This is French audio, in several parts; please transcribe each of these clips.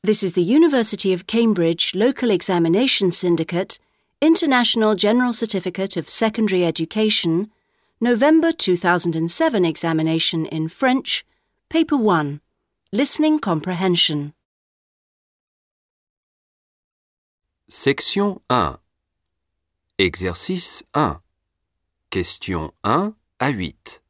This is the University of Cambridge Local Examination Syndicate International General Certificate of Secondary Education, November 2007 examination in French, Paper 1, Listening Comprehension. Section 1. Exercice 1. Questions 1 à 8.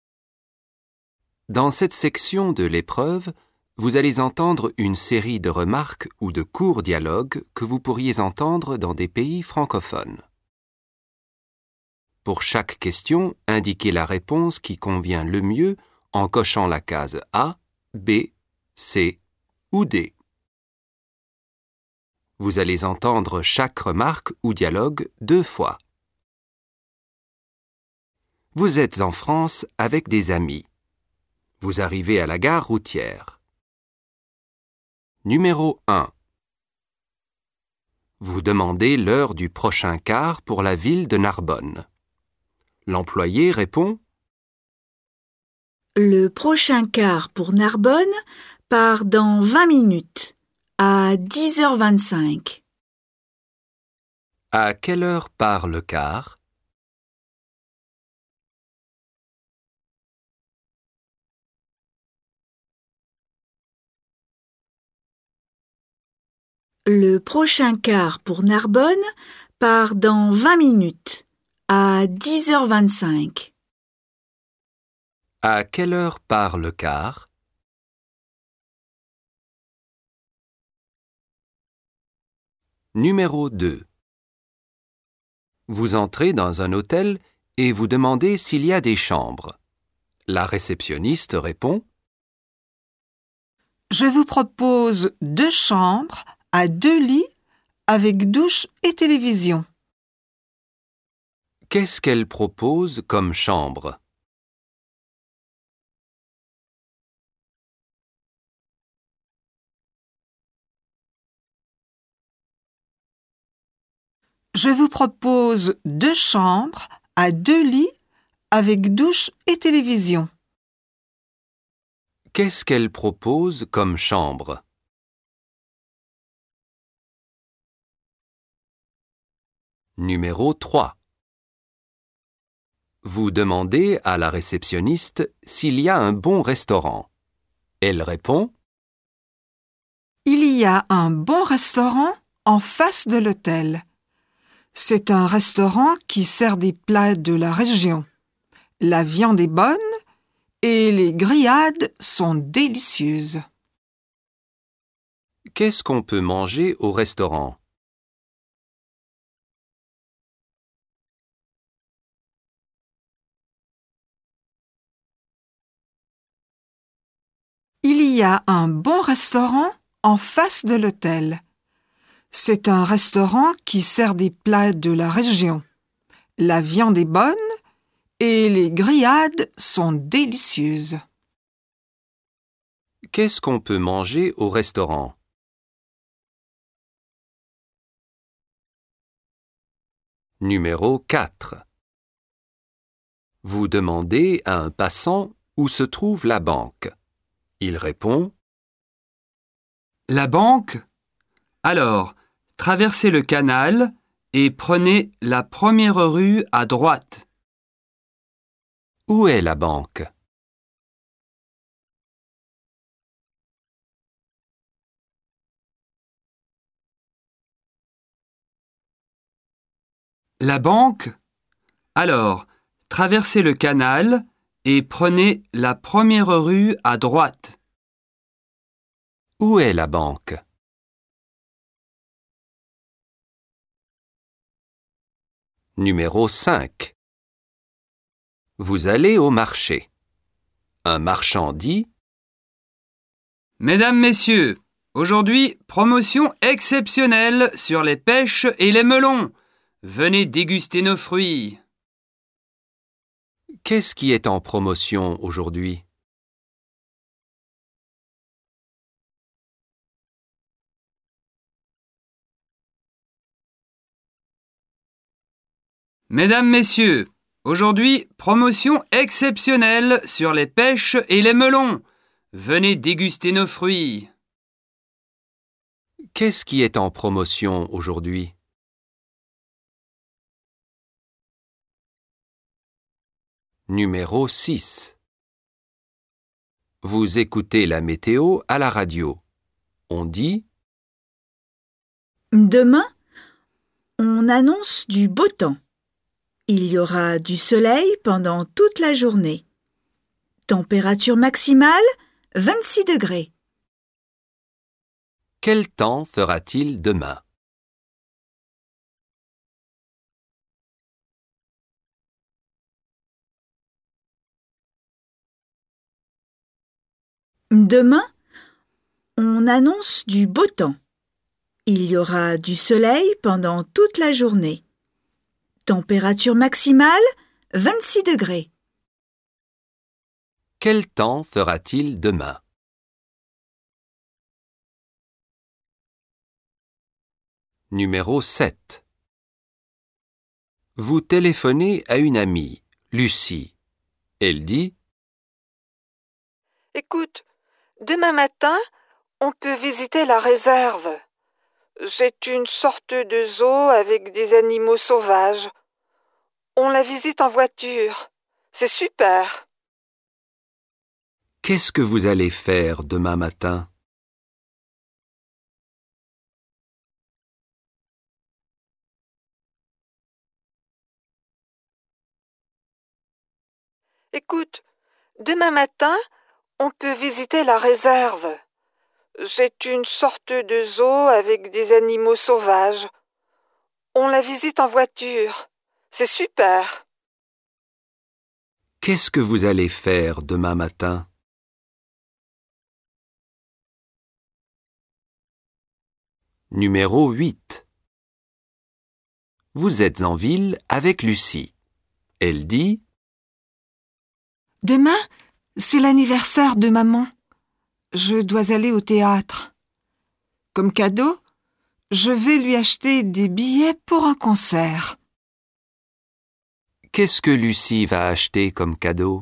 Dans cette section de l'épreuve, vous allez entendre une série de remarques ou de courts dialogues que vous pourriez entendre dans des pays francophones. Pour chaque question, indiquez la réponse qui convient le mieux en cochant la case A, B, C ou D. Vous allez entendre chaque remarque ou dialogue 2 fois. Vous êtes en France avec des amis. Vous arrivez à la gare routière. Numéro 1. Vous demandez l'heure du prochain car pour la ville de Narbonne. L'employé répond : Le prochain car pour Narbonne part dans 20 minutes, à 10h25. À quelle heure part le car ? Le prochain car pour Narbonne part dans 20 minutes, à 10h25. À quelle heure part le car ? Numéro 2. Vous entrez dans un hôtel et vous demandez s'il y a des chambres. La réceptionniste répond : Je vous propose 2 chambres à 2 lits avec douche et télévision. Qu'est-ce qu'elle propose comme chambre ? Je vous propose 2 chambres à 2 lits avec douche et télévision. Qu'est-ce qu'elle propose comme chambre ? Numéro 3. Vous demandez à la réceptionniste s'il y a un bon restaurant. Elle répond : Il y a un bon restaurant en face de l'hôtel. C'est un restaurant qui sert des plats de la région. La viande est bonne et les grillades sont délicieuses. Qu'est-ce qu'on peut manger au restaurant ? Il y a un bon restaurant en face de l'hôtel. C'est un restaurant qui sert des plats de la région. La viande est bonne et les grillades sont délicieuses. Qu'est-ce qu'on peut manger au restaurant ? Numéro 4. Vous demandez à un passant où se trouve la banque. Il répond : La banque ? Alors, traversez le canal et prenez la première rue à droite. Où est la banque ? La banque ? Alors, traversez le canal et prenez la première rue à droite. Où est la banque ? Numéro 5. Vous allez au marché. Un marchand dit : Mesdames, Messieurs, aujourd'hui, promotion exceptionnelle sur les pêches et les melons. Venez déguster nos fruits. Qu'est-ce qui est en promotion aujourd'hui ? Mesdames, Messieurs, aujourd'hui, promotion exceptionnelle sur les pêches et les melons. Venez déguster nos fruits. Qu'est-ce qui est en promotion aujourd'hui? Numéro 6. Vous écoutez la météo à la radio. On dit Demain, on annonce du beau temps. Il y aura du soleil pendant toute la journée. Température maximale, 26 degrés. quel temps fera-t-il demain? Demain, on annonce du beau temps. Il y aura du soleil pendant toute la journée. Température maximale, 26 degrés. Quel temps fera-t-il demain? Numéro 7. Vous téléphonez à une amie, Lucie. Elle dit « Écoute, demain matin, on peut visiter la réserve. C'est une sorte de zoo avec des animaux sauvages. On la visite en voiture. C'est super. » Qu'est-ce que vous allez faire demain matin? Écoute, demain matin, on peut visiter la réserve. C'est une sorte de zoo avec des animaux sauvages. On la visite en voiture. C'est super. Qu'est-ce que vous allez faire demain matin? Numéro 8. Vous êtes en ville avec Lucie. Elle dit « Demain, c'est l'anniversaire de maman. Je dois aller au théâtre. Comme cadeau, je vais lui acheter des billets pour un concert. » Qu'est-ce que Lucie va acheter comme cadeau?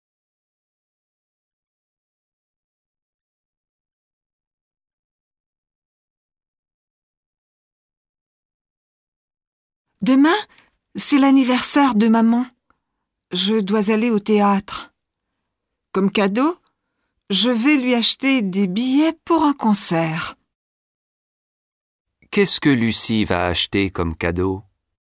Demain, c'est l'anniversaire de maman. Je dois aller au théâtre. Comme cadeau, je vais lui acheter des billets pour un concert. Qu'est-ce que Lucie va acheter comme cadeau?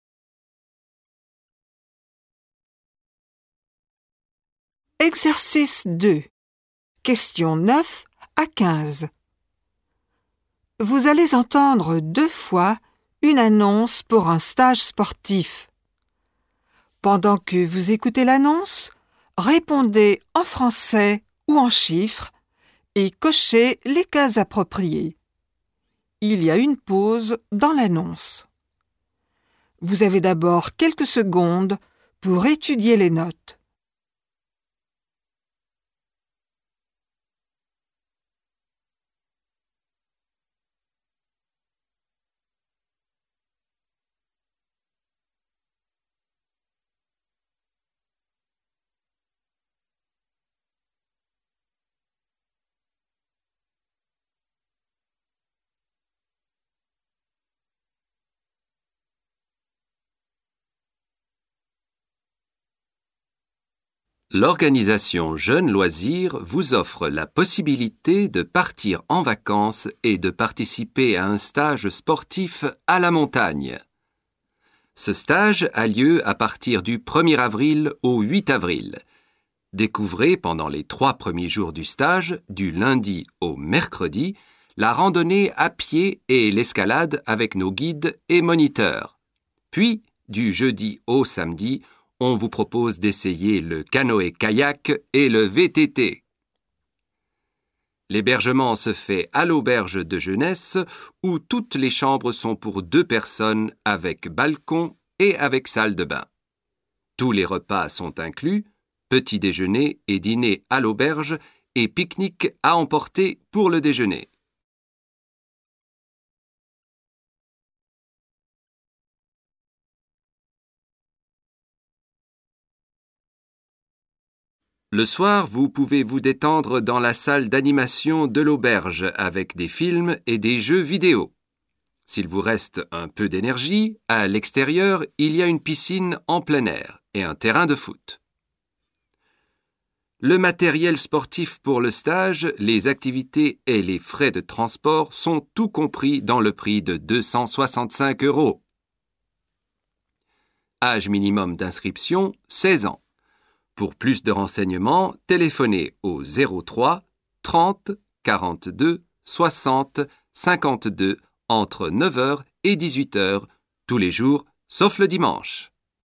Exercice 2. Questions 9 à 15. Vous allez entendre 2 fois une annonce pour un stage sportif. Pendant que vous écoutez l'annonce, répondez en français ou en chiffres et cochez les cases appropriées. Il y a une pause dans l'annonce. Vous avez d'abord quelques secondes pour étudier les notes. L'organisation Jeunes Loisirs vous offre la possibilité de partir en vacances et de participer à un stage sportif à la montagne. Ce stage a lieu à partir du 1er avril au 8 avril. Découvrez pendant les 3 premiers jours du stage, du lundi au mercredi, la randonnée à pied et l'escalade avec nos guides et moniteurs. Puis, du jeudi au samedi, on vous propose d'essayer le canoë-kayak et le VTT. L'hébergement se fait à l'auberge de jeunesse où toutes les chambres sont pour 2 personnes avec balcon et avec salle de bain. Tous les repas sont inclus, petit déjeuner et dîner à l'auberge et pique-nique à emporter pour le déjeuner. Le soir, vous pouvez vous détendre dans la salle d'animation de l'auberge avec des films et des jeux vidéo. S'il vous reste un peu d'énergie, à l'extérieur, il y a une piscine en plein air et un terrain de foot. Le matériel sportif pour le stage, les activités et les frais de transport sont tout compris dans le prix de 265 €. Âge minimum d'inscription, 16 ans. Pour plus de renseignements, téléphonez au 03 30 42 60 52 entre 9h et 18h, tous les jours, sauf le dimanche.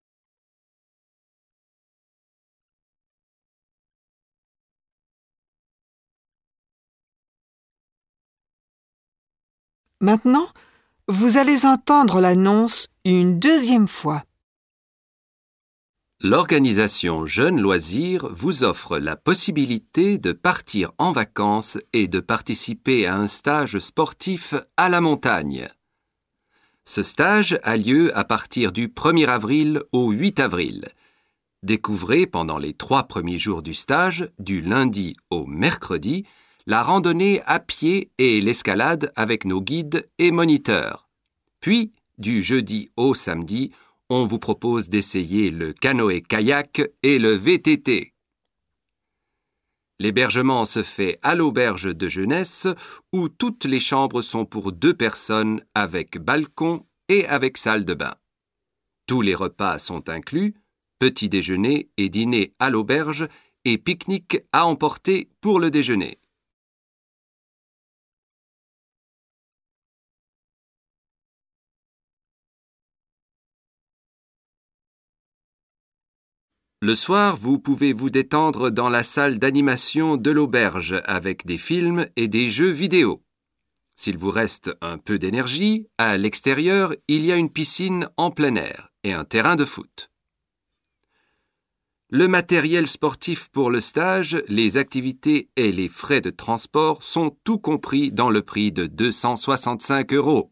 Maintenant, vous allez entendre l'annonce une deuxième fois. L'organisation Jeunes Loisirs vous offre la possibilité de partir en vacances et de participer à un stage sportif à la montagne. Ce stage a lieu à partir du 1er avril au 8 avril. Découvrez pendant les 3 premiers jours du stage, du lundi au mercredi, la randonnée à pied et l'escalade avec nos guides et moniteurs. Puis, du jeudi au samedi, on vous propose d'essayer le canoë-kayak et le VTT. L'hébergement se fait à l'auberge de jeunesse où toutes les chambres sont pour 2 personnes avec balcon et avec salle de bain. Tous les repas sont inclus, petit déjeuner et dîner à l'auberge et pique-nique à emporter pour le déjeuner. Le soir, vous pouvez vous détendre dans la salle d'animation de l'auberge avec des films et des jeux vidéo. S'il vous reste un peu d'énergie, à l'extérieur, il y a une piscine en plein air et un terrain de foot. Le matériel sportif pour le stage, les activités et les frais de transport sont tout compris dans le prix de 265 €.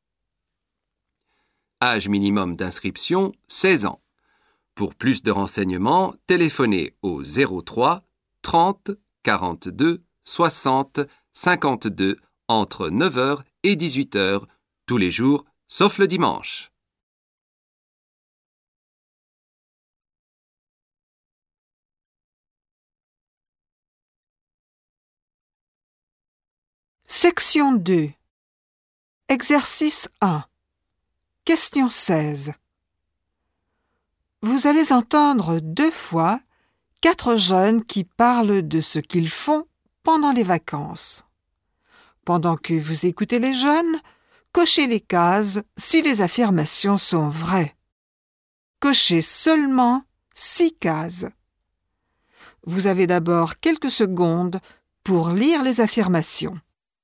Âge minimum d'inscription, 16 ans. Pour plus de renseignements, téléphonez au 03 30 42 60 52 entre 9h et 18h, tous les jours, sauf le dimanche. Section 2. Exercice 1. Question 16. Vous allez entendre 2 fois 4 jeunes qui parlent de ce qu'ils font pendant les vacances. Pendant que vous écoutez les jeunes, cochez les cases si les affirmations sont vraies. Cochez seulement 6 cases. Vous avez d'abord quelques secondes pour lire les affirmations.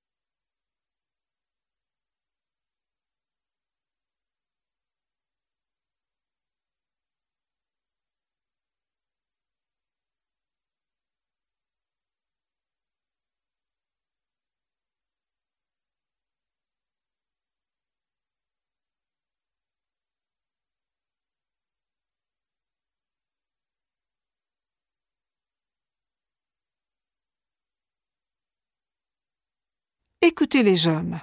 Écoutez les jeunes.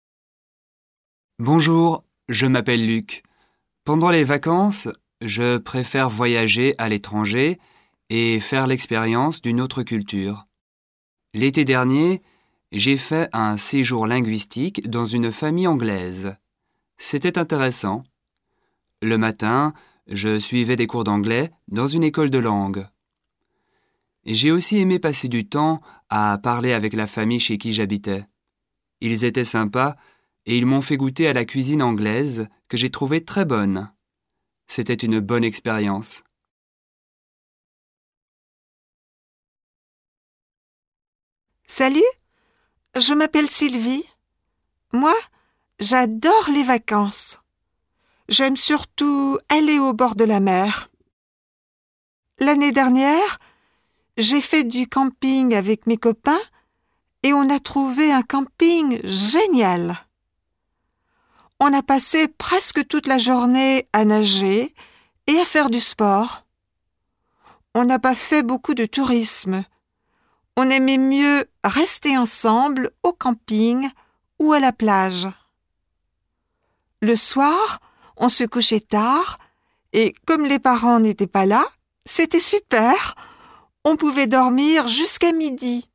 Bonjour, je m'appelle Luc. Pendant les vacances, je préfère voyager à l'étranger et faire l'expérience d'une autre culture. L'été dernier, j'ai fait un séjour linguistique dans une famille anglaise. C'était intéressant. Le matin, je suivais des cours d'anglais dans une école de langue. J'ai aussi aimé passer du temps à parler avec la famille chez qui j'habitais. Ils étaient sympas et ils m'ont fait goûter à la cuisine anglaise que j'ai trouvée très bonne. C'était une bonne expérience. Salut, je m'appelle Sylvie. Moi, j'adore les vacances. J'aime surtout aller au bord de la mer. L'année dernière, j'ai fait du camping avec mes copains et on a trouvé un camping génial. On a passé presque toute la journée à nager et à faire du sport. On n'a pas fait beaucoup de tourisme. On aimait mieux rester ensemble au camping ou à la plage. Le soir, on se couchait tard et comme les parents n'étaient pas là, c'était super. On pouvait dormir jusqu'à midi.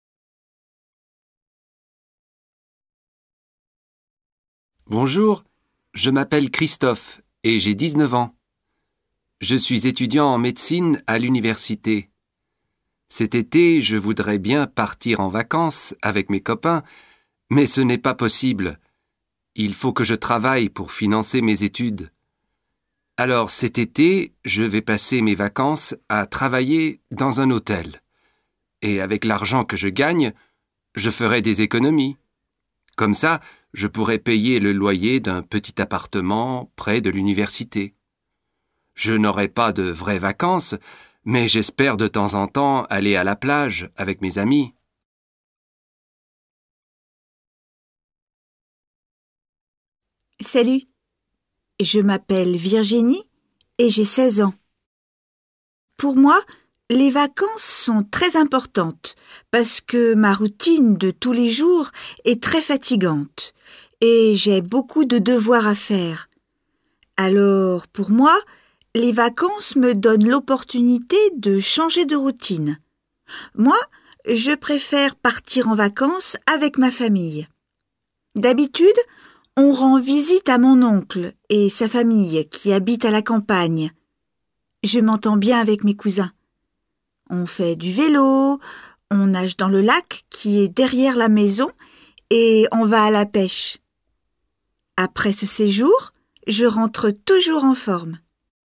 Bonjour, je m'appelle Christophe et j'ai 19 ans. Je suis étudiant en médecine à l'université. Cet été, je voudrais bien partir en vacances avec mes copains, mais ce n'est pas possible. Il faut que je travaille pour financer mes études. Alors cet été, je vais passer mes vacances à travailler dans un hôtel. Et avec l'argent que je gagne, je ferai des économies. Comme ça, je pourrai payer le loyer d'un petit appartement près de l'université. Je n'aurai pas de vraies vacances, mais j'espère de temps en temps aller à la plage avec mes amis. Salut, je m'appelle Virginie et j'ai 16 ans. Pour moi, les vacances sont très importantes parce que ma routine de tous les jours est très fatigante et j'ai beaucoup de devoirs à faire. Alors, pour moi, les vacances me donnent l'opportunité de changer de routine. Moi, je préfère partir en vacances avec ma famille. D'habitude, on rend visite à mon oncle et sa famille qui habitent à la campagne. Je m'entends bien avec mes cousins. On fait du vélo, on nage dans le lac qui est derrière la maison et on va à la pêche. Après ce séjour, je rentre toujours en forme.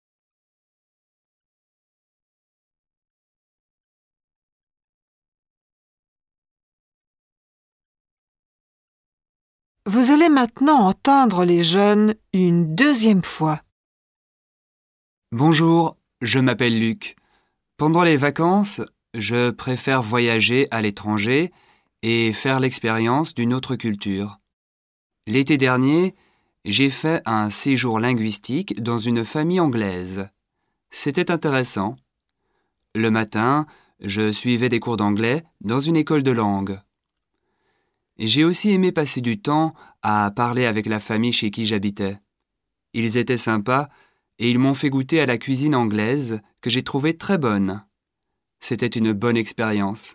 Vous allez maintenant entendre les jeunes une deuxième fois. Bonjour, je m'appelle Luc. Pendant les vacances, je préfère voyager à l'étranger et faire l'expérience d'une autre culture. L'été dernier, j'ai fait un séjour linguistique dans une famille anglaise. C'était intéressant. Le matin, je suivais des cours d'anglais dans une école de langue. J'ai aussi aimé passer du temps à parler avec la famille chez qui j'habitais. Ils étaient sympas et ils m'ont fait goûter à la cuisine anglaise que j'ai trouvée très bonne. C'était une bonne expérience.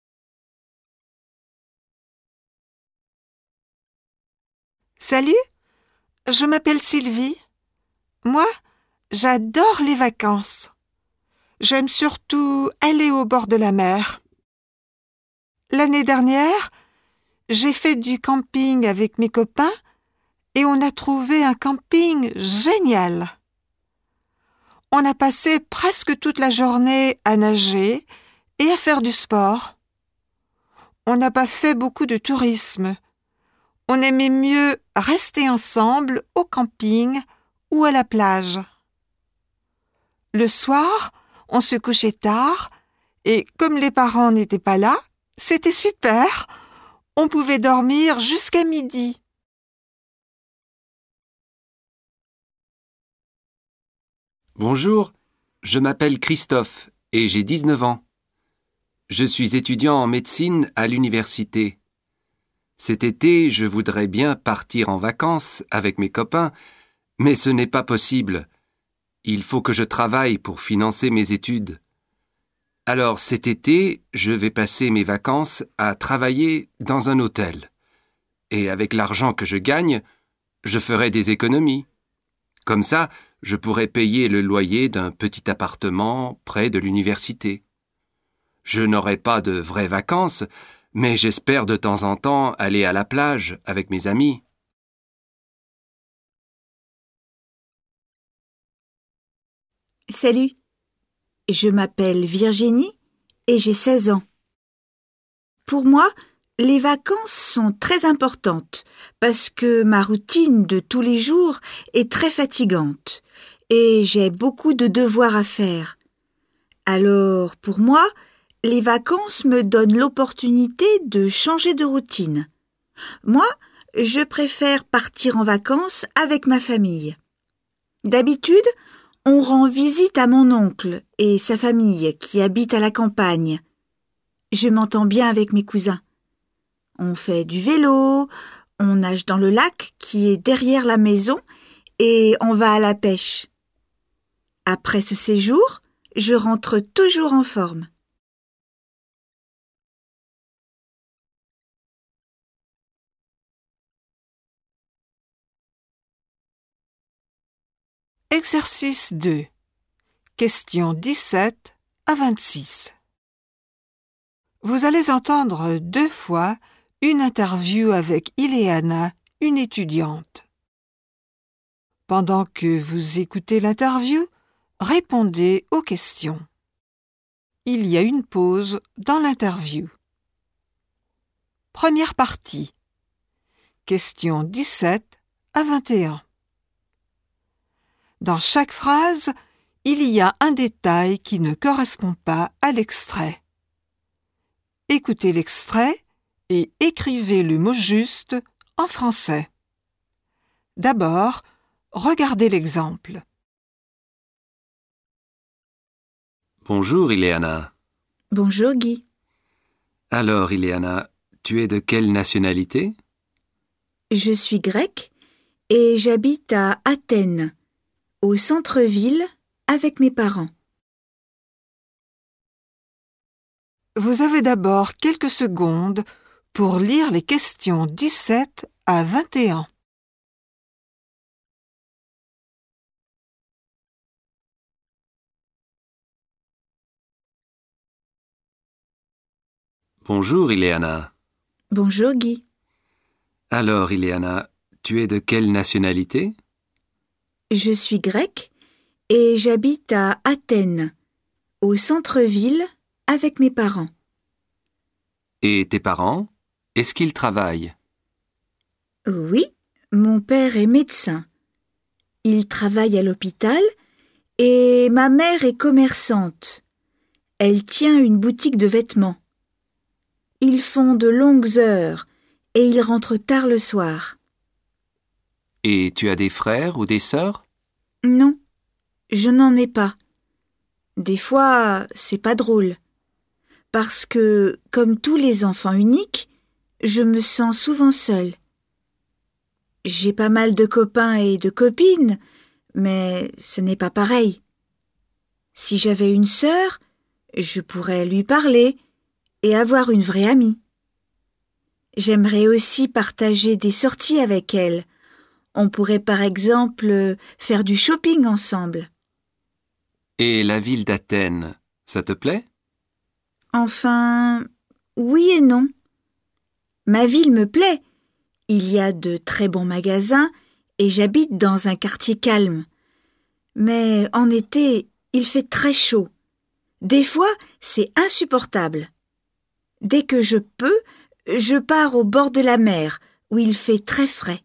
Salut, je m'appelle Sylvie. Moi, j'adore les vacances. J'aime surtout aller au bord de la mer. L'année dernière, j'ai fait du camping avec mes copains et on a trouvé un camping génial. On a passé presque toute la journée à nager et à faire du sport. On n'a pas fait beaucoup de tourisme. On aimait mieux rester ensemble au camping ou à la plage. Le soir, on se couchait tard et comme les parents n'étaient pas là, c'était super. On pouvait dormir jusqu'à midi. Bonjour, je m'appelle Christophe et j'ai 19 ans. Je suis étudiant en médecine à l'université. Cet été, je voudrais bien partir en vacances avec mes copains, mais ce n'est pas possible. Il faut que je travaille pour financer mes études. Alors cet été, je vais passer mes vacances à travailler dans un hôtel. Et avec l'argent que je gagne, je ferai des économies. Comme ça, je pourrai payer le loyer d'un petit appartement près de l'université. Je n'aurai pas de vraies vacances, mais j'espère de temps en temps aller à la plage avec mes amis. Salut, je m'appelle Virginie et j'ai 16 ans. Pour moi, les vacances sont très importantes parce que ma routine de tous les jours est très fatigante et j'ai beaucoup de devoirs à faire. Alors, pour moi, les vacances me donnent l'opportunité de changer de routine. Moi, je préfère partir en vacances avec ma famille. D'habitude, on rend visite à mon oncle et sa famille qui habitent à la campagne. Je m'entends bien avec mes cousins. On fait du vélo, On nage dans le lac qui est derrière la maison et on va à la pêche. Après ce séjour, je rentre toujours en forme. Exercice 2. Questions 17 à 26. Vous allez entendre 2 fois une interview avec Ileana, une étudiante. Pendant que vous écoutez l'interview, répondez aux questions. Il y a une pause dans l'interview. Première partie. Questions 17 à 21. Dans chaque phrase, il y a un détail qui ne correspond pas à l'extrait. Écoutez l'extrait et écrivez le mot juste en français. D'abord, regardez l'exemple. Bonjour Ileana. Bonjour Guy. Alors Ileana, tu es de quelle nationalité? Je suis grecque et j'habite à Athènes, au centre-ville, avec mes parents. Vous avez d'abord quelques secondes pour lire les questions 17 à 21. Bonjour Ileana. Bonjour Guy. Alors Ileana, tu es de quelle nationalité? Je suis grecque et j'habite à Athènes, au centre-ville, avec mes parents. Et tes parents, est-ce qu'ils travaillent? Oui, mon père est médecin. Il travaille à l'hôpital et ma mère est commerçante. Elle tient une boutique de vêtements. Ils font de longues heures et ils rentrent tard le soir. Et tu as des frères ou des sœurs? Non, je n'en ai pas. Des fois, c'est pas drôle. Parce que, comme tous les enfants uniques, je me sens souvent seule. J'ai pas mal de copains et de copines, mais ce n'est pas pareil. Si j'avais une sœur, je pourrais lui parler et avoir une vraie amie. J'aimerais aussi partager des sorties avec elle. On pourrait par exemple faire du shopping ensemble. Et la ville d'Athènes, ça te plaît? Enfin, oui et non. Ma ville me plaît. Il y a de très bons magasins et j'habite dans un quartier calme. Mais en été, il fait très chaud. Des fois, c'est insupportable. Dès que je peux, je pars au bord de la mer, où il fait très frais.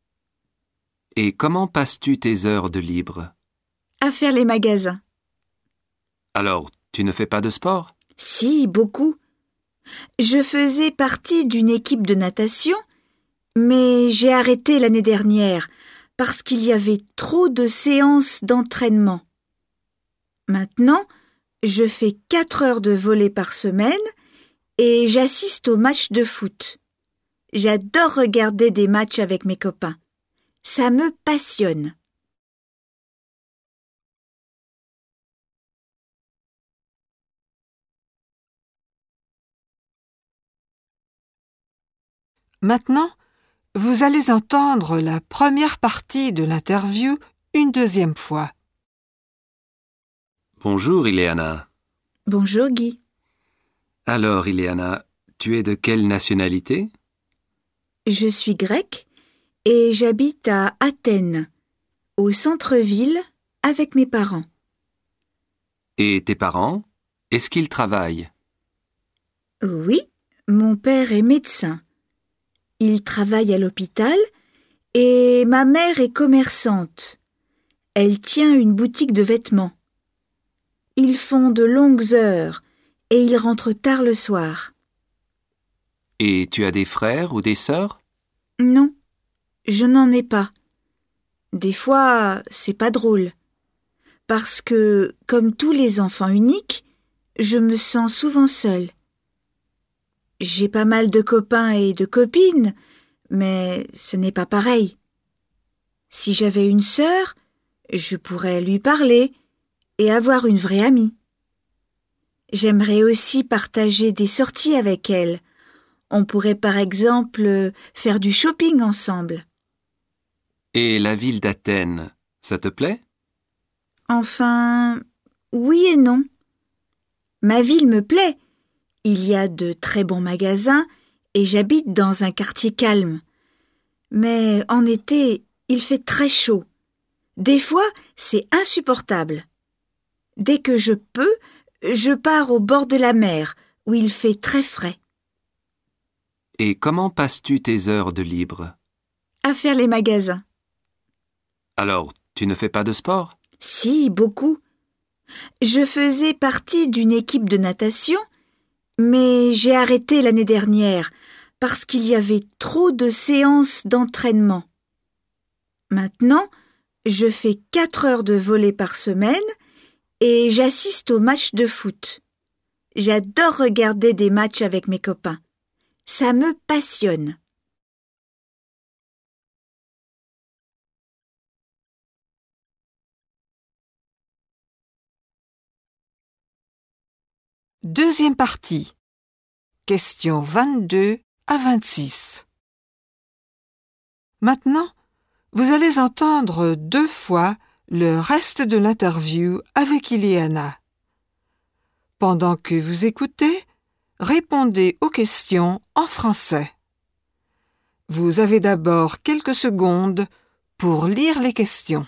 Et comment passes-tu tes heures de libre? À faire les magasins. Alors, tu ne fais pas de sport? Si, beaucoup. Je faisais partie d'une équipe de natation, mais j'ai arrêté l'année dernière parce qu'il y avait trop de séances d'entraînement. Maintenant, je fais 4 heures de volley par semaine et j'assiste aux matchs de foot. J'adore regarder des matchs avec mes copains. Ça me passionne. Maintenant, vous allez entendre la première partie de l'interview une deuxième fois. Bonjour Ileana. Bonjour Guy. Alors Ileana, tu es de quelle nationalité? Je suis grecque et j'habite à Athènes, au centre-ville, avec mes parents. Et tes parents, est-ce qu'ils travaillent? Oui, mon père est médecin. Il travaille à l'hôpital et ma mère est commerçante. Elle tient une boutique de vêtements. Ils font de longues heures et ils rentrent tard le soir. Et tu as des frères ou des sœurs? Non, je n'en ai pas. Des fois, c'est pas drôle. Parce que, comme tous les enfants uniques, je me sens souvent seule. J'ai pas mal de copains et de copines, mais ce n'est pas pareil. Si j'avais une sœur, je pourrais lui parler et avoir une vraie amie. J'aimerais aussi partager des sorties avec elle. On pourrait par exemple faire du shopping ensemble. Et la ville d'Athènes, ça te plaît? Enfin, oui et non. Ma ville me plaît. Il y a de très bons magasins et j'habite dans un quartier calme. Mais en été, il fait très chaud. Des fois, c'est insupportable. Dès que je peux, je pars au bord de la mer, où il fait très frais. Et comment passes-tu tes heures de libre? À faire les magasins. Alors, tu ne fais pas de sport? Si, beaucoup. Je faisais partie d'une équipe de natation, mais j'ai arrêté l'année dernière parce qu'il y avait trop de séances d'entraînement. Maintenant, je fais 4 heures de volley par semaine et j'assiste aux matchs de foot. J'adore regarder des matchs avec mes copains. Ça me passionne. Deuxième partie. Questions 22 à 26. Maintenant, vous allez entendre 2 fois le reste de l'interview avec Ileana. Pendant que vous écoutez, répondez aux questions en français. Vous avez d'abord quelques secondes pour lire les questions.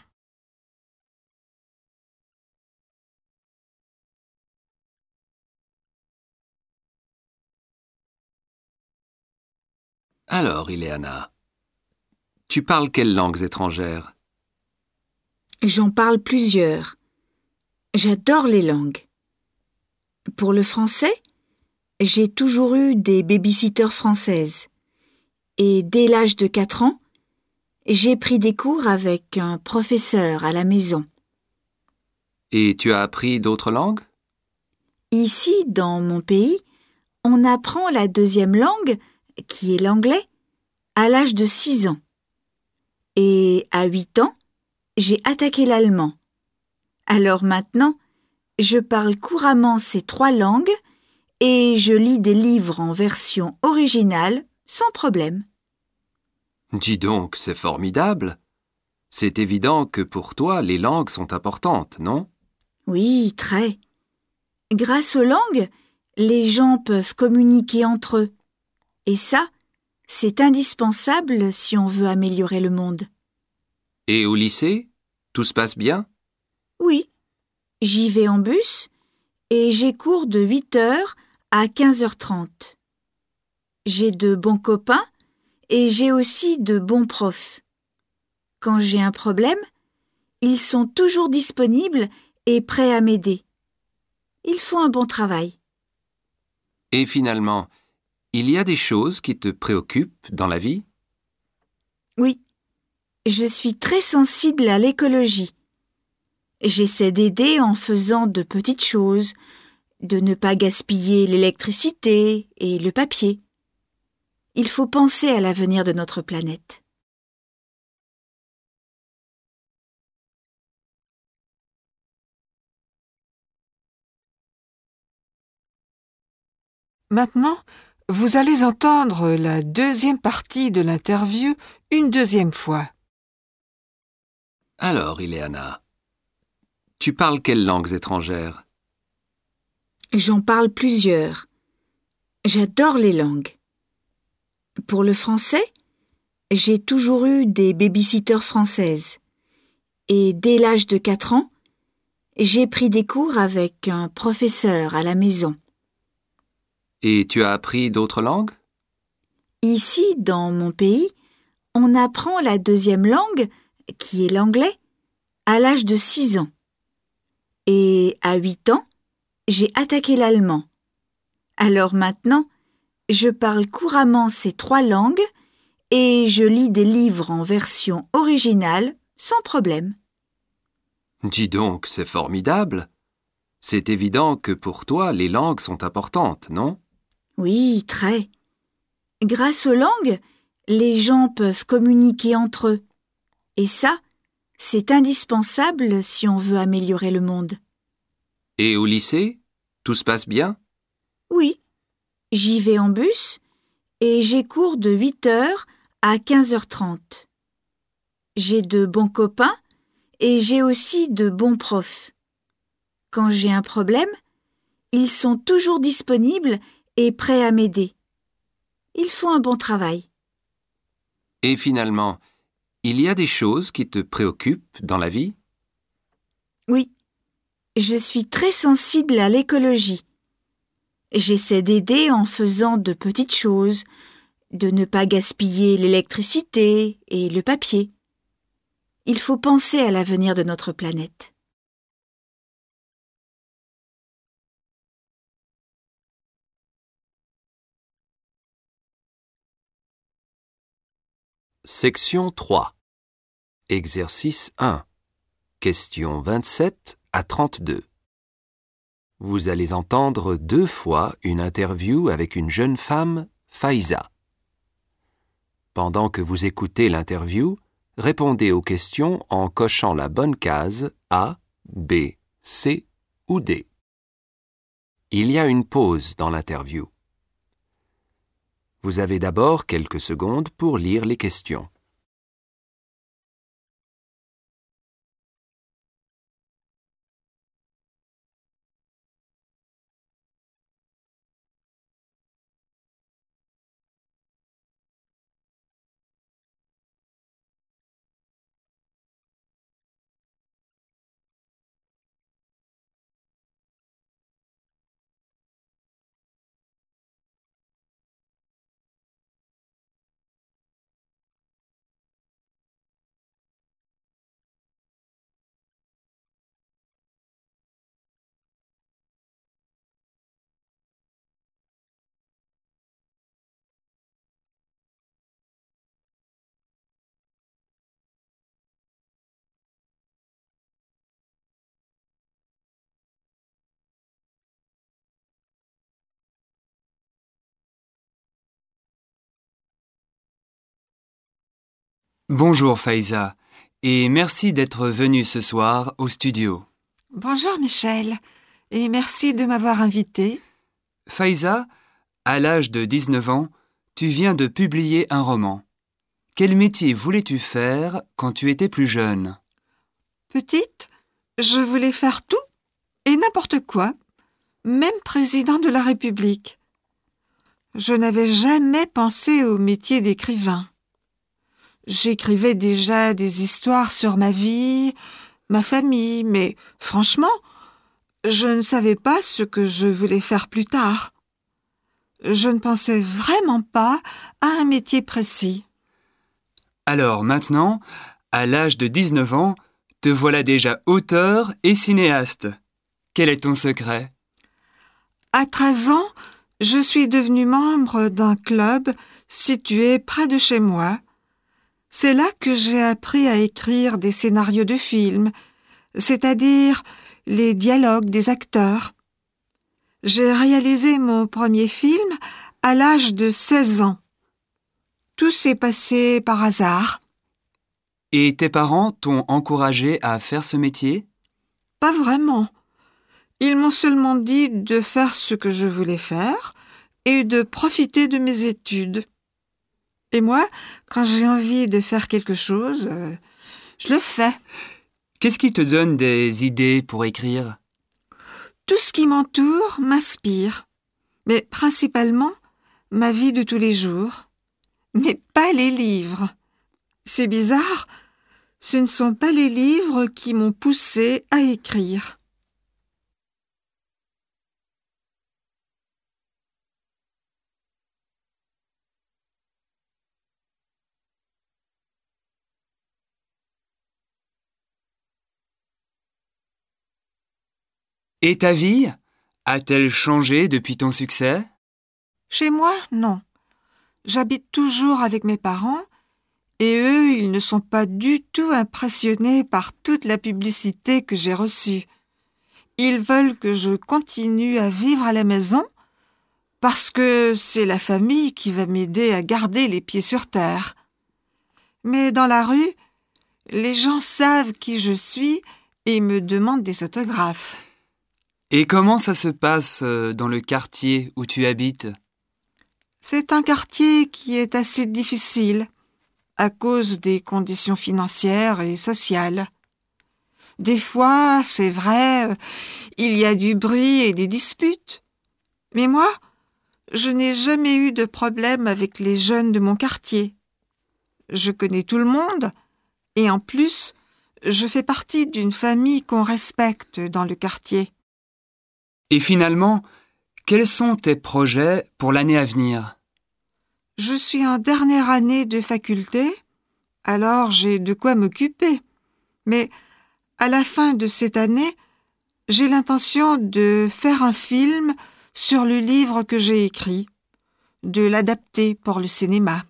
Alors, Ileana, tu parles quelles langues étrangères? J'en parle plusieurs. J'adore les langues. Pour le français, j'ai toujours eu des baby-sitters françaises. Et dès l'âge de 4 ans, j'ai pris des cours avec un professeur à la maison. Et tu as appris d'autres langues? Ici, dans mon pays, on apprend la deuxième langue, qui est l'anglais, à l'âge de 6 ans. Et à 8 ans, j'ai attaqué l'allemand. Alors maintenant, je parle couramment ces 3 langues et je lis des livres en version originale sans problème. Dis donc, c'est formidable. C'est évident que pour toi, les langues sont importantes, non? Oui, très. Grâce aux langues, les gens peuvent communiquer entre eux. Et ça, c'est indispensable si on veut améliorer le monde. Et au lycée, tout se passe bien? Oui, j'y vais en bus et j'ai cours de 8h à 15h30. J'ai de bons copains et j'ai aussi de bons profs. Quand j'ai un problème, ils sont toujours disponibles et prêts à m'aider. Ils font un bon travail. Et finalement, il y a des choses qui te préoccupent dans la vie? Oui, je suis très sensible à l'écologie. J'essaie d'aider en faisant de petites choses, de ne pas gaspiller l'électricité et le papier. Il faut penser à l'avenir de notre planète. Maintenant, vous allez entendre la deuxième partie de l'interview une deuxième fois. Alors, Ileana, tu parles quelles langues étrangères? J'en parle plusieurs. J'adore les langues. Pour le français, j'ai toujours eu des baby-sitters françaises. Et dès l'âge de 4 ans, j'ai pris des cours avec un professeur à la maison. Et tu as appris d'autres langues? Ici, dans mon pays, on apprend la deuxième langue, qui est l'anglais, à l'âge de 6 ans. Et à 8 ans, j'ai attaqué l'allemand. Alors maintenant, je parle couramment ces 3 langues et je lis des livres en version originale sans problème. Dis donc, c'est formidable. C'est évident que pour toi, les langues sont importantes, non? Oui, très. Grâce aux langues, Les gens peuvent communiquer entre eux. Et ça, c'est indispensable si on veut améliorer le monde. Et au lycée, tout se passe bien? Oui, j'y vais en bus et j'ai cours de 8h à 15h30. J'ai de bons copains et j'ai aussi de bons profs. Quand j'ai un problème, ils sont toujours disponibles et prêts à m'aider. Ils font un bon travail. Et finalement, il y a des choses qui te préoccupent dans la vie? Oui, je suis très sensible à l'écologie. J'essaie d'aider en faisant de petites choses, de ne pas gaspiller l'électricité et le papier. Il faut penser à l'avenir de notre planète. Section 3. Exercice 1. Questions 27 à 32. Vous allez entendre 2 fois une interview avec une jeune femme, Faiza. Pendant que vous écoutez l'interview, répondez aux questions en cochant la bonne case A, B, C ou D. Il y a une pause dans l'interview. Vous avez d'abord quelques secondes pour lire les questions. Bonjour Faiza, et merci d'être venue ce soir au studio. Bonjour Michel, et merci de m'avoir invité. Faiza, à l'âge de 19 ans, tu viens de publier un roman. Quel métier voulais-tu faire quand tu étais plus jeune? Petite, je voulais faire tout et n'importe quoi, même président de la République. Je n'avais jamais pensé au métier d'écrivain. J'écrivais déjà des histoires sur ma vie, ma famille, mais franchement, je ne savais pas ce que je voulais faire plus tard. Je ne pensais vraiment pas à un métier précis. Alors maintenant, à l'âge de 19 ans, te voilà déjà auteur et cinéaste. Quel est ton secret? À 13 ans, je suis devenue membre d'un club situé près de chez moi. C'est là que j'ai appris à écrire des scénarios de films, c'est-à-dire les dialogues des acteurs. J'ai réalisé mon premier film à l'âge de 16 ans. Tout s'est passé par hasard. Et tes parents t'ont encouragé à faire ce métier? Pas vraiment. Ils m'ont seulement dit de faire ce que je voulais faire et de profiter de mes études. Et moi, quand j'ai envie de faire quelque chose, je le fais. Qu'est-ce qui te donne des idées pour écrire? Tout ce qui m'entoure m'inspire, mais principalement ma vie de tous les jours. Mais pas les livres. C'est bizarre, ce ne sont pas les livres qui m'ont poussée à écrire. Et ta vie? A-t-elle changé depuis ton succès? Chez moi, non. J'habite toujours avec mes parents et eux, ils ne sont pas du tout impressionnés par toute la publicité que j'ai reçue. Ils veulent que je continue à vivre à la maison parce que c'est la famille qui va m'aider à garder les pieds sur terre. Mais dans la rue, les gens savent qui je suis et me demandent des autographes. Et comment ça se passe dans le quartier où tu habites? C'est un quartier qui est assez difficile à cause des conditions financières et sociales. Des fois, c'est vrai, il y a du bruit et des disputes. Mais moi, je n'ai jamais eu de problème avec les jeunes de mon quartier. Je connais tout le monde et en plus, je fais partie d'une famille qu'on respecte dans le quartier. Et finalement, quels sont tes projets pour l'année à venir? Je suis en dernière année de faculté, alors j'ai de quoi m'occuper. Mais à la fin de cette année, j'ai l'intention de faire un film sur le livre que j'ai écrit, de l'adapter pour le cinéma.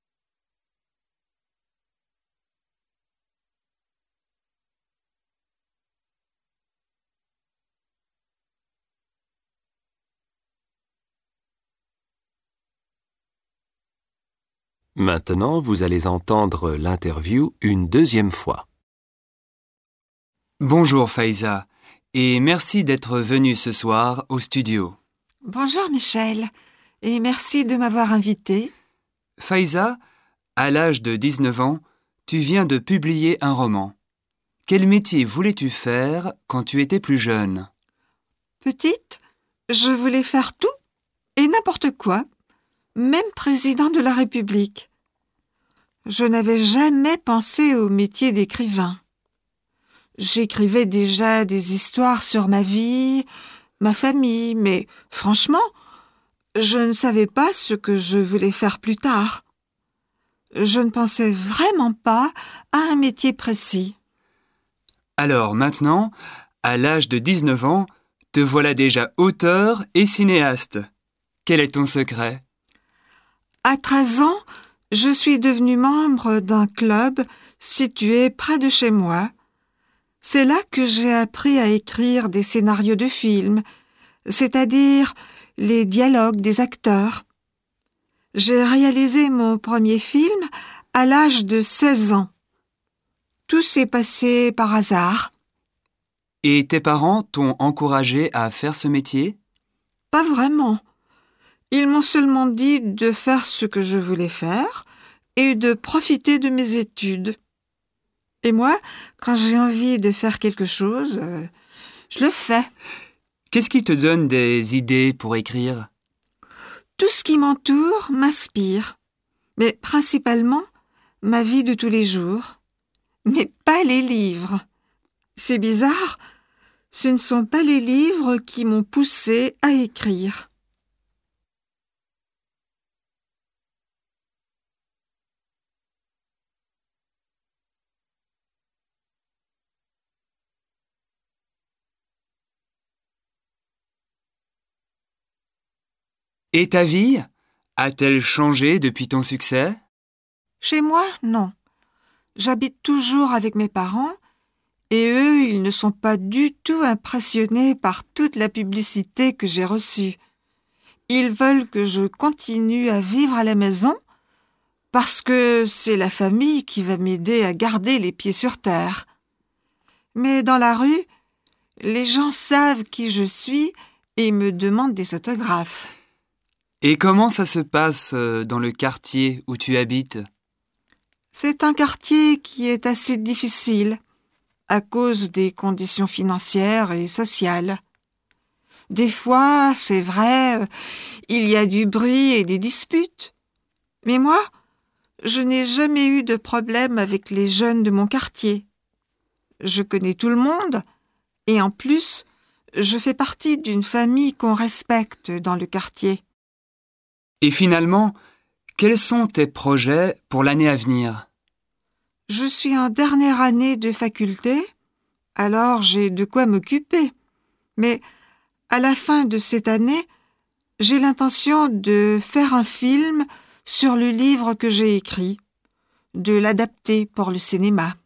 Maintenant, vous allez entendre l'interview une deuxième fois. Bonjour Faiza, et merci d'être venue ce soir au studio. Bonjour Michel, et merci de m'avoir invité. Faiza, à l'âge de 19 ans, tu viens de publier un roman. Quel métier voulais-tu faire quand tu étais plus jeune? Petite, je voulais faire tout et n'importe quoi, même président de la République. Je n'avais jamais pensé au métier d'écrivain. J'écrivais déjà des histoires sur ma vie, ma famille, mais franchement, je ne savais pas ce que je voulais faire plus tard. Je ne pensais vraiment pas à un métier précis. Alors maintenant, à l'âge de 19 ans, te voilà déjà auteur et cinéaste. Quel est ton secret? À 13 ans, je suis devenue membre d'un club situé près de chez moi. C'est là que j'ai appris à écrire des scénarios de films, c'est-à-dire les dialogues des acteurs. J'ai réalisé mon premier film à l'âge de 16 ans. Tout s'est passé par hasard. Et tes parents t'ont encouragé à faire ce métier? Pas vraiment. Ils m'ont seulement dit de faire ce que je voulais faire et de profiter de mes études. Et moi, quand j'ai envie de faire quelque chose, je le fais. Qu'est-ce qui te donne des idées pour écrire? Tout ce qui m'entoure m'inspire, mais principalement ma vie de tous les jours. Mais pas les livres. C'est bizarre, ce ne sont pas les livres qui m'ont poussée à écrire. Et ta vie? A-t-elle changé depuis ton succès? Chez moi, non. J'habite toujours avec mes parents et eux, ils ne sont pas du tout impressionnés par toute la publicité que j'ai reçue. Ils veulent que je continue à vivre à la maison parce que c'est la famille qui va m'aider à garder les pieds sur terre. Mais dans la rue, les gens savent qui je suis et me demandent des autographes. Et comment ça se passe dans le quartier où tu habites? C'est un quartier qui est assez difficile à cause des conditions financières et sociales. Des fois, c'est vrai, il y a du bruit et des disputes. Mais moi, je n'ai jamais eu de problème avec les jeunes de mon quartier. Je connais tout le monde et en plus, je fais partie d'une famille qu'on respecte dans le quartier. Et finalement, quels sont tes projets pour l'année à venir? Je suis en dernière année de faculté, alors j'ai de quoi m'occuper. Mais à la fin de cette année, j'ai l'intention de faire un film sur le livre que j'ai écrit, de l'adapter pour le cinéma.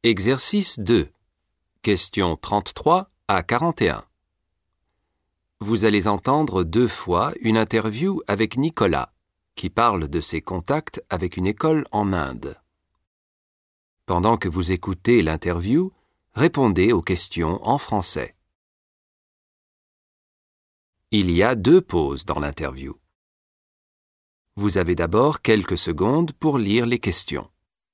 Exercice 2. Questions 33 à 41. Vous allez entendre 2 fois une interview avec Nicolas, qui parle de ses contacts avec une école en Inde. Pendant que vous écoutez l'interview, répondez aux questions en français. Il y a 2 pauses dans l'interview. Vous avez d'abord quelques secondes pour lire les questions.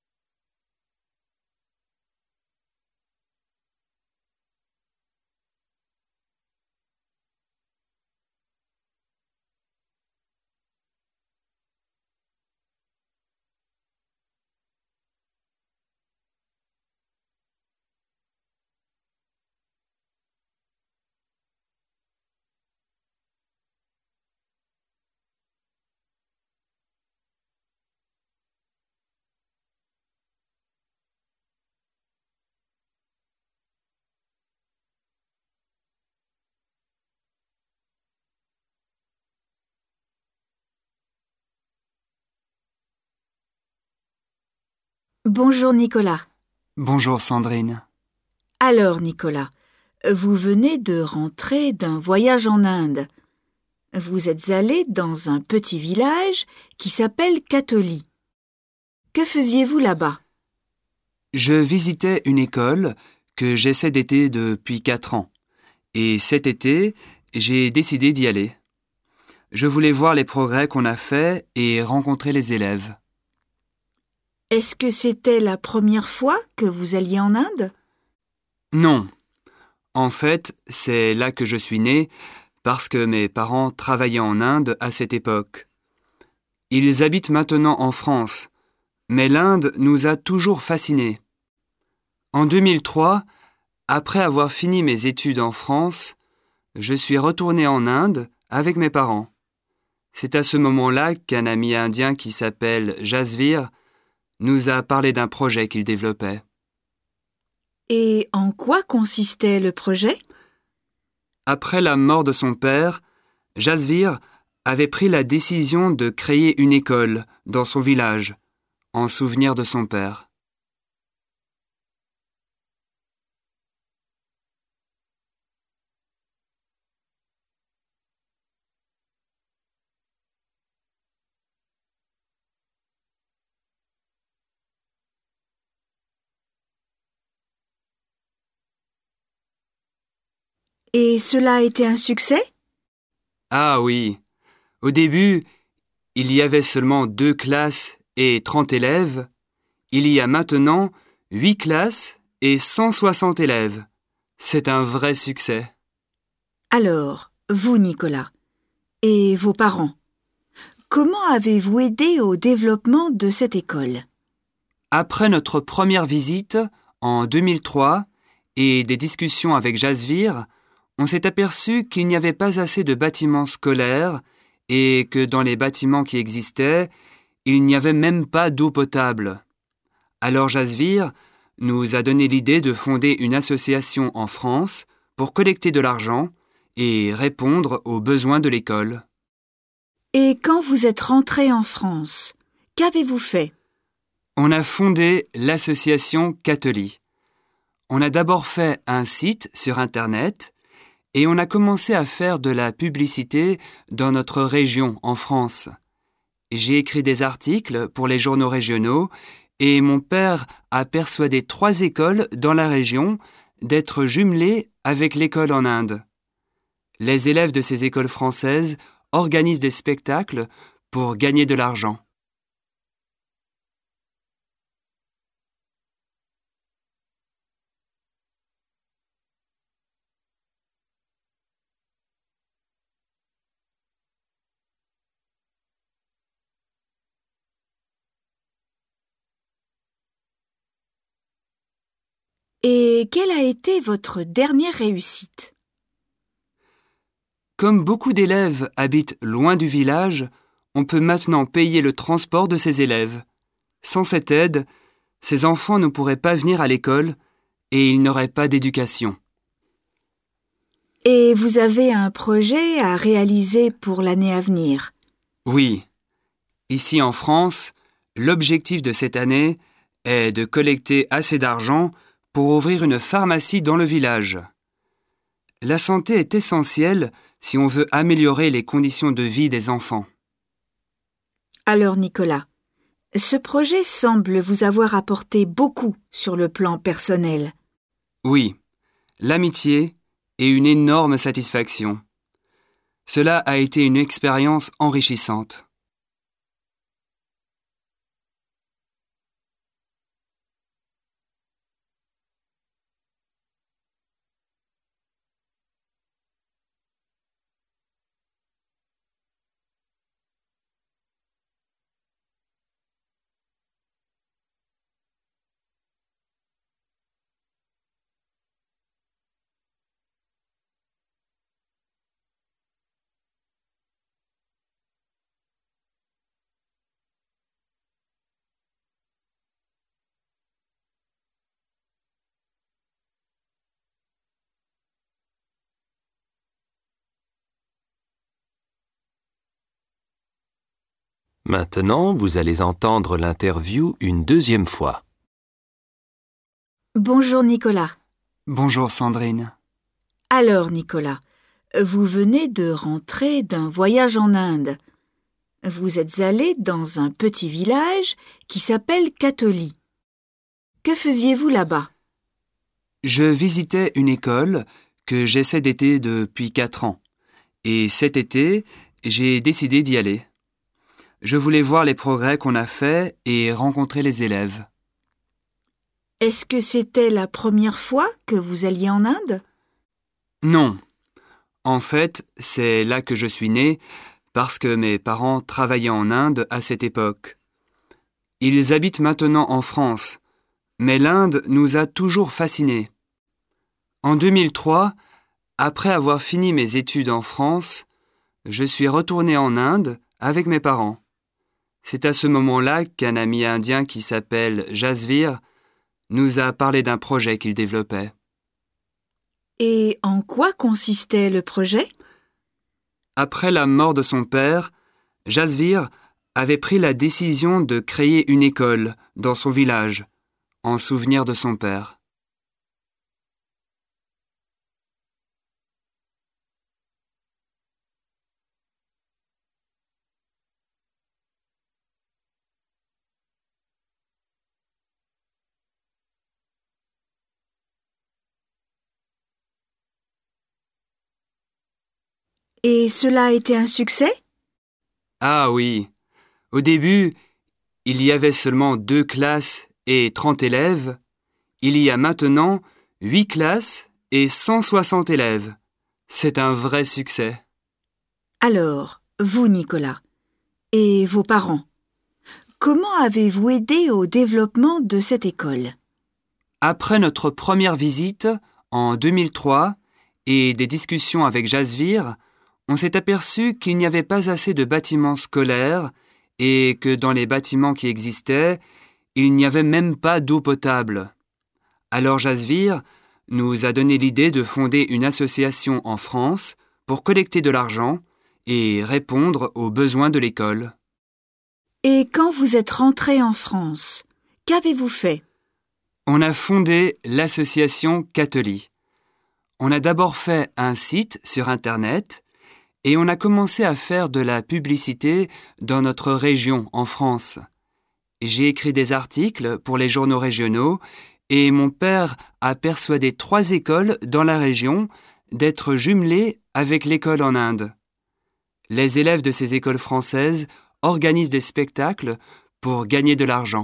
Bonjour Nicolas. Bonjour Sandrine. Alors Nicolas, vous venez de rentrer d'un voyage en Inde. Vous êtes allé dans un petit village qui s'appelle Katoli. Que faisiez-vous là-bas? Je visitais une école que j'essaie d'été depuis 4 ans. Et cet été, j'ai décidé d'y aller. Je voulais voir les progrès qu'on a faits et rencontrer les élèves. Est-ce que c'était la première fois que vous alliez en Inde? Non. En fait, c'est là que je suis né parce que mes parents travaillaient en Inde à cette époque. Ils habitent maintenant en France, mais l'Inde nous a toujours fascinés. En 2003, après avoir fini mes études en France, je suis retourné en Inde avec mes parents. C'est à ce moment-là qu'un ami indien qui s'appelle Jasvir nous a parlé d'un projet qu'il développait. Et en quoi consistait le projet? Après la mort de son père, Jasvir avait pris la décision de créer une école dans son village, en souvenir de son père. Et cela a été un succès? Ah oui, au début, il y avait seulement 2 classes et 30 élèves. Il y a maintenant 8 classes et 160 élèves. C'est un vrai succès. Alors, vous Nicolas, et vos parents, comment avez-vous aidé au développement de cette école? Après notre première visite, en 2003, et des discussions avec Jasvir, on s'est aperçu qu'il n'y avait pas assez de bâtiments scolaires et que dans les bâtiments qui existaient, il n'y avait même pas d'eau potable. Alors Jasvir nous a donné l'idée de fonder une association en France pour collecter de l'argent et répondre aux besoins de l'école. Et quand vous êtes rentré en France, qu'avez-vous fait? On a fondé l'association Katoli. On a d'abord fait un site sur Internet et on a commencé à faire de la publicité dans notre région, en France. J'ai écrit des articles pour les journaux régionaux et mon père a persuadé 3 écoles dans la région d'être jumelées avec l'école en Inde. Les élèves de ces écoles françaises organisent des spectacles pour gagner de l'argent. Et quelle a été votre dernière réussite? Comme beaucoup d'élèves habitent loin du village, on peut maintenant payer le transport de ces élèves. Sans cette aide, ces enfants ne pourraient pas venir à l'école et ils n'auraient pas d'éducation. Et vous avez un projet à réaliser pour l'année à venir? Oui. Ici en France, l'objectif de cette année est de collecter assez d'argent pour ouvrir une pharmacie dans le village. La santé est essentielle si on veut améliorer les conditions de vie des enfants. Alors Nicolas, ce projet semble vous avoir apporté beaucoup sur le plan personnel. Oui, l'amitié et une énorme satisfaction. Cela a été une expérience enrichissante. Maintenant, vous allez entendre l'interview une deuxième fois. Bonjour Nicolas. Bonjour Sandrine. Alors Nicolas, vous venez de rentrer d'un voyage en Inde. Vous êtes allé dans un petit village qui s'appelle Katoli. Que faisiez-vous là-bas? Je visitais une école que j'essaie d'été depuis 4 ans. Et cet été, j'ai décidé d'y aller. Je voulais voir les progrès qu'on a faits et rencontrer les élèves. Est-ce que c'était la première fois que vous alliez en Inde? Non. En fait, c'est là que je suis né parce que mes parents travaillaient en Inde à cette époque. Ils habitent maintenant en France, mais l'Inde nous a toujours fascinés. En 2003, après avoir fini mes études en France, je suis retourné en Inde avec mes parents. C'est à ce moment-là qu'un ami indien qui s'appelle Jasvir nous a parlé d'un projet qu'il développait. Et en quoi consistait le projet? Après la mort de son père, Jasvir avait pris la décision de créer une école dans son village, en souvenir de son père. Et cela a été un succès? Ah oui, au début, il y avait seulement 2 classes et 30 élèves. Il y a maintenant 8 classes et 160 élèves. C'est un vrai succès. Alors, vous Nicolas, et vos parents, comment avez-vous aidé au développement de cette école? Après notre première visite, en 2003, et des discussions avec Jasvir, on s'est aperçu qu'il n'y avait pas assez de bâtiments scolaires et que dans les bâtiments qui existaient, il n'y avait même pas d'eau potable. Alors Jasvir nous a donné l'idée de fonder une association en France pour collecter de l'argent et répondre aux besoins de l'école. Et quand vous êtes rentré en France, qu'avez-vous fait? On a fondé l'association Katoli. On a d'abord fait un site sur Internet et on a commencé à faire de la publicité dans notre région en France. J'ai écrit des articles pour les journaux régionaux et mon père a persuadé 3 écoles dans la région d'être jumelées avec l'école en Inde. Les élèves de ces écoles françaises organisent des spectacles pour gagner de l'argent.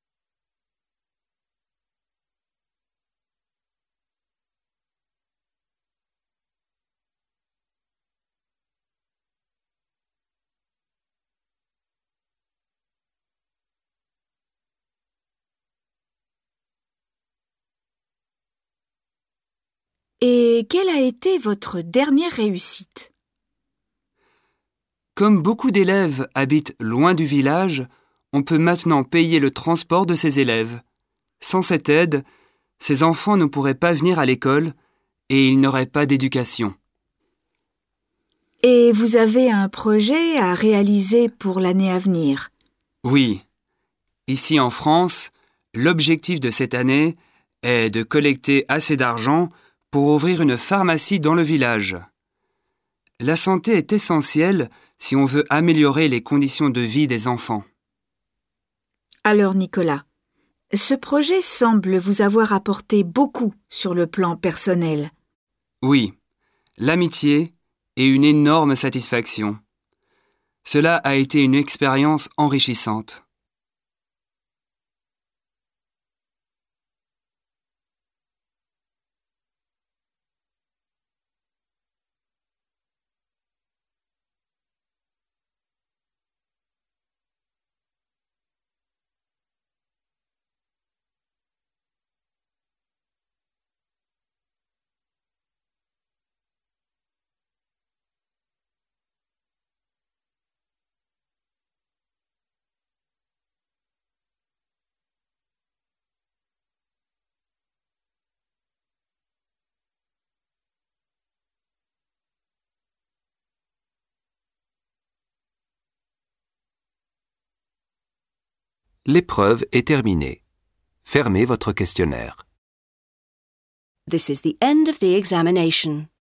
Et quelle a été votre dernière réussite? Comme beaucoup d'élèves habitent loin du village, on peut maintenant payer le transport de ces élèves. Sans cette aide, ces enfants ne pourraient pas venir à l'école et ils n'auraient pas d'éducation. Et vous avez un projet à réaliser pour l'année à venir? Oui, ici en France, L'objectif de cette année est de collecter assez d'argent pour ouvrir une pharmacie dans le village. La santé est essentielle si on veut améliorer les conditions de vie des enfants. Alors Nicolas, ce projet semble vous avoir apporté beaucoup sur le plan personnel. Oui, l'amitié et une énorme satisfaction. Cela a été une expérience enrichissante. L'épreuve est terminée. Fermez votre questionnaire. This is the end of the examination.